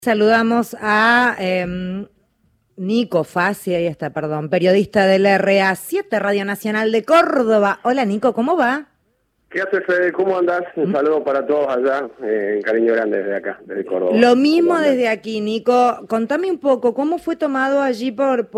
Saludamos a Nico Fassi, ahí está, perdón, periodista del RA7, Radio Nacional de Córdoba. Hola Nico, ¿cómo va? ¿Qué haces, Fede? ¿Cómo andás? Un saludo para todos allá, cariño grande desde acá, desde Córdoba. Lo mismo desde aquí, Nico. Contame un poco, ¿cómo fue tomado allí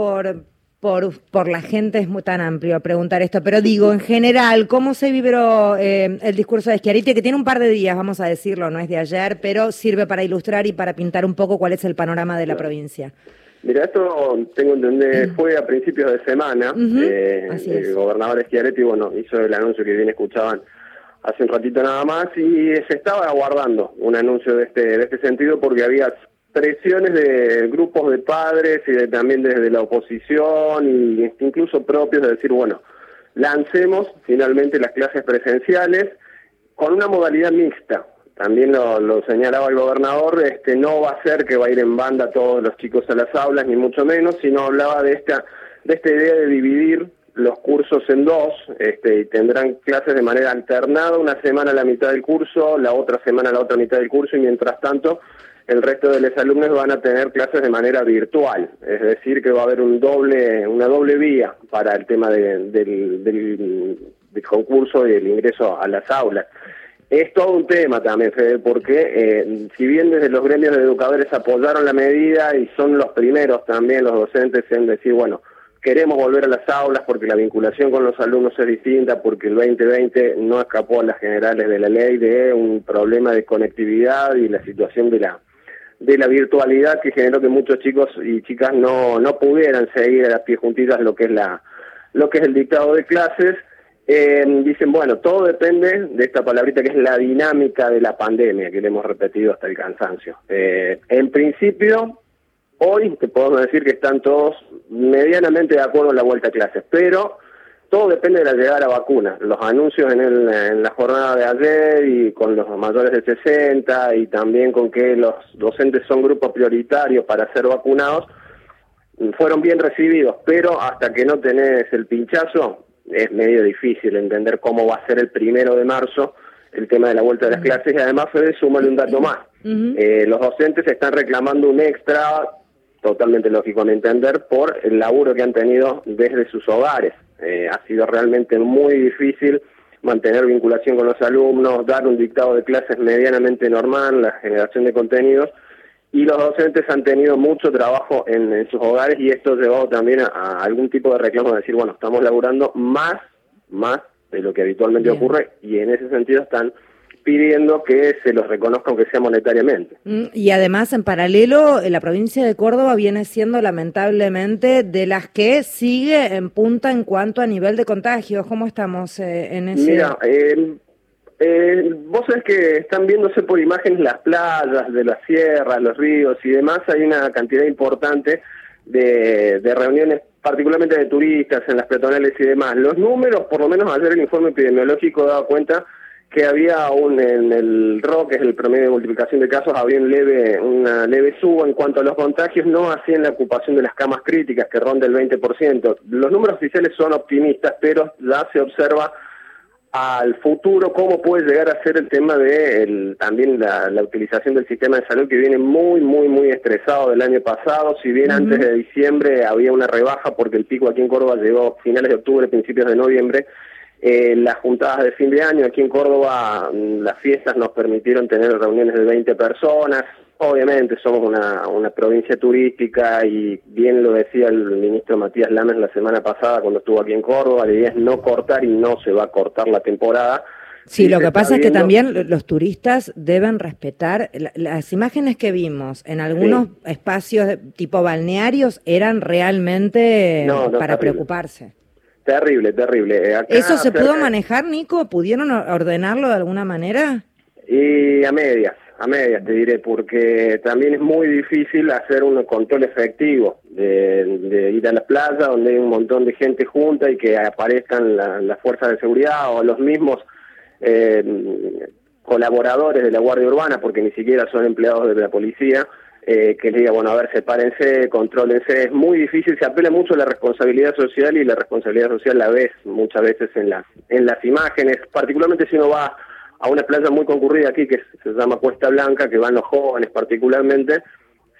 por la gente? Es muy tan amplio preguntar esto, pero digo, en general, ¿cómo se vibró el discurso de Schiaretti, que tiene un par de días, vamos a decirlo, no es de ayer, pero sirve para ilustrar y para pintar un poco cuál es el panorama de la provincia? Mira, esto tengo entendido, fue a principios de semana. El gobernador Schiaretti, hizo el anuncio que bien escuchaban hace un ratito nada más, y se estaba aguardando un anuncio de este sentido porque había presiones de grupos de padres y también desde la oposición y incluso propios de decir, lancemos finalmente las clases presenciales con una modalidad mixta. También lo señalaba el gobernador, no va a ser que va a ir en banda todos los chicos a las aulas, ni mucho menos, sino hablaba de esta idea de dividir los cursos en dos, y tendrán clases de manera alternada, una semana la mitad del curso, la otra semana la otra mitad del curso, y mientras tanto el resto de los alumnos van a tener clases de manera virtual, es decir, que va a haber una doble vía para el tema del concurso y el ingreso a las aulas. Es todo un tema también, Fede, porque si bien desde los gremios de educadores apoyaron la medida y son los primeros también los docentes en decir, queremos volver a las aulas porque la vinculación con los alumnos es distinta, porque el 2020 no escapó a las generales de la ley de un problema de conectividad y la situación de la virtualidad que generó que muchos chicos y chicas no pudieran seguir a las pies juntitas lo que es el dictado de clases. Dicen, todo depende de esta palabrita que es la dinámica de la pandemia, que le hemos repetido hasta el cansancio. En principio, hoy te podemos decir que están todos medianamente de acuerdo en la vuelta a clases, pero todo depende de la llegada de la vacuna. Los anuncios en la jornada de ayer y con los mayores de 60 y también con que los docentes son grupos prioritarios para ser vacunados, fueron bien recibidos, pero hasta que no tenés el pinchazo es medio difícil entender cómo va a ser el 1 de marzo el tema de la vuelta de las clases. Y además, Fede, súmale un dato más. Los docentes están reclamando un extra, totalmente lógico a mi entender, por el laburo que han tenido desde sus hogares. Ha sido realmente muy difícil mantener vinculación con los alumnos, dar un dictado de clases medianamente normal, la generación de contenidos, y los docentes han tenido mucho trabajo en sus hogares, y esto llevó también a algún tipo de reclamo de decir, estamos laburando más de lo que habitualmente ocurre, y en ese sentido están pidiendo que se los reconozca aunque sea monetariamente. Y además, en paralelo, la provincia de Córdoba viene siendo lamentablemente de las que sigue en punta en cuanto a nivel de contagios. ¿Cómo estamos en ese...? Mira, vos sabés que están viéndose por imágenes las playas de las sierras, los ríos y demás. Hay una cantidad importante de reuniones, particularmente de turistas en las peatonales y demás. Los números, por lo menos ayer el informe epidemiológico daba cuenta que había en el RO, que es el promedio de multiplicación de casos, había una leve suba en cuanto a los contagios, no así en la ocupación de las camas críticas, que ronda el 20%. Los números oficiales son optimistas, pero ya se observa al futuro cómo puede llegar a ser el tema de también la utilización del sistema de salud, que viene muy estresado del año pasado. Si bien antes de diciembre había una rebaja porque el pico aquí en Córdoba llegó finales de octubre, principios de noviembre, las juntadas de fin de año aquí en Córdoba, las fiestas nos permitieron tener reuniones de 20 personas. Obviamente somos una provincia turística y bien lo decía el ministro Matías Lames la semana pasada cuando estuvo aquí en Córdoba, la idea es no cortar y no se va a cortar la temporada. Sí, lo que pasa es que también los turistas deben respetar las imágenes que vimos en algunos espacios tipo balnearios eran realmente para preocuparse. Terrible. Acá ¿Eso se pudo manejar, Nico? ¿Pudieron ordenarlo de alguna manera? Y a medias te diré, porque también es muy difícil hacer un control efectivo de ir a la playa donde hay un montón de gente junta y que aparezcan las fuerzas de seguridad o los mismos colaboradores de la Guardia Urbana, porque ni siquiera son empleados de la policía, que les diga, a ver, sepárense, contrólense. Es muy difícil, se apela mucho a la responsabilidad social, y la responsabilidad social la ves muchas veces en las imágenes, particularmente si uno va a una playa muy concurrida aquí que se llama Cuesta Blanca, que van los jóvenes particularmente,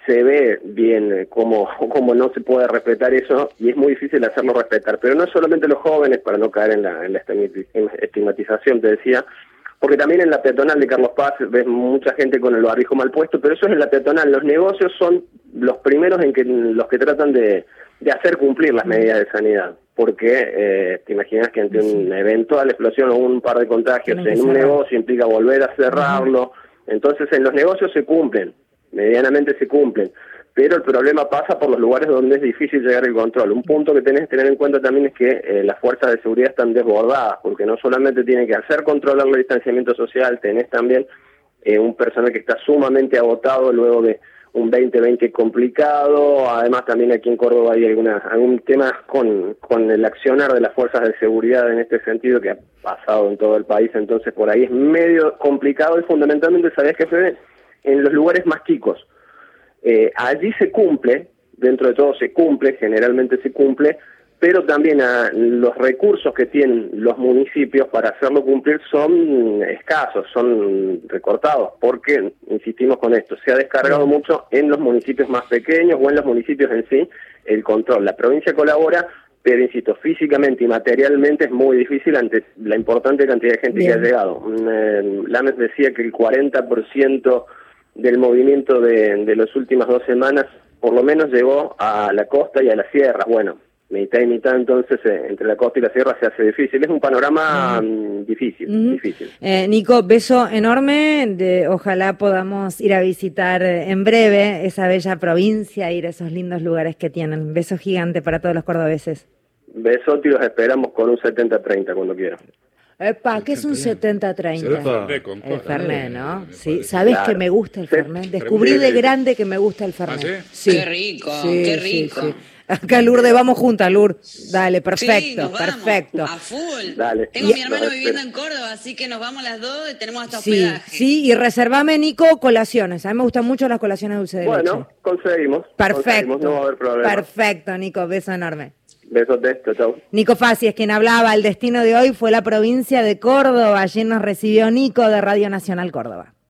se ve bien cómo no se puede respetar eso y es muy difícil hacerlo respetar, pero no solamente los jóvenes, para no caer en la estigmatización, te decía, porque también en la peatonal de Carlos Paz ves mucha gente con el barbijo mal puesto, pero eso es en la peatonal. Los negocios son los primeros los que tratan de hacer cumplir las medidas de sanidad, porque te imaginas que ante una eventual explosión o un par de contagios en un negocio implica volver a cerrarlo. Entonces en los negocios se cumplen, medianamente se cumplen, pero el problema pasa por los lugares donde es difícil llegar al control. Un punto que tenés que tener en cuenta también es que las fuerzas de seguridad están desbordadas, porque no solamente tienen que hacer controlar el distanciamiento social, tenés también un personal que está sumamente agotado luego de un 2020 complicado. Además también aquí en Córdoba hay algún tema con el accionar de las fuerzas de seguridad en este sentido que ha pasado en todo el país, entonces por ahí es medio complicado y fundamentalmente, ¿sabés qué, Fede? En los lugares más chicos. Allí se cumple, dentro de todo se cumple, generalmente se cumple, pero también los recursos que tienen los municipios para hacerlo cumplir son escasos, son recortados, porque, insistimos con esto, se ha descargado mucho en los municipios más pequeños o en los municipios en sí el control. La provincia colabora, pero insisto, físicamente y materialmente es muy difícil ante la importante cantidad de gente que ha llegado. Lames decía que el 40% del movimiento de las últimas 2 semanas por lo menos llegó a la costa y a la sierra. Bueno, mitad y mitad, entonces entre la costa y la sierra se hace difícil. Es un panorama difícil. Nico, beso enorme. Ojalá podamos ir a visitar en breve esa bella provincia, ir a esos lindos lugares que tienen. Beso gigante para todos los cordobeses. Besote y los esperamos con un 70-30 cuando quieran. Epa, ¿qué es un 70-30? El Fernet, ¿no? Sí, ¿sabés que me gusta el Fernet? Descubrí de grande que me gusta el Fernet. ¿Ah, sí? Sí. Qué rico, sí, qué rico. Sí. Acá, Lourdes, vamos juntas, Lourdes. Dale, perfecto, sí, perfecto. A full. Dale. Tengo a mi hermano viviendo en Córdoba, así que nos vamos las 2 y tenemos hasta hospedaje. Sí, y reservame, Nico, colaciones. A mí me gustan mucho las colaciones dulce de leche. Bueno, conseguimos. Perfecto. No va a haber problema. Perfecto, Nico, beso enorme. Besote, chau. Nico Fassi es quien hablaba. El destino de hoy fue la provincia de Córdoba. Allí nos recibió Nico de Radio Nacional Córdoba.